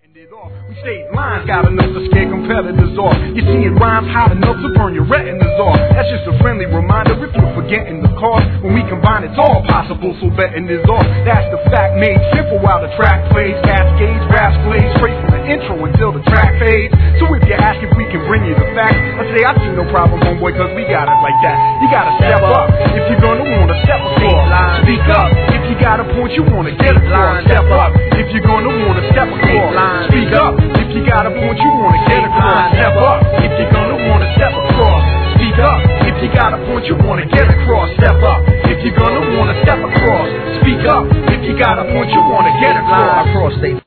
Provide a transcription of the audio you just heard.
We state lines got enough to scare competitors off. You see it rhymes hot enough to burn your retinas off. That's just a friendly reminder if you're forgetting the cost. When we combine it's all possible, so betting is off. That's the fact made simple while the track plays. Cascades, raps plays straight from the intro until the track fades. So if you ask if we can bring you the facts, I say I see no problem, homeboy, cause we got it like that. You gotta step up if you're gonna wanna step across. Speak up if you got a point you wanna get across. Step up if you're gonna wanna step across. Speak up if you got a point you wanna get across. Step up if you're gonna wanna step across. Speak up if you got a point you wanna get across. Step up if you're gonna wanna step across. Speak up if you got a point you wanna get across.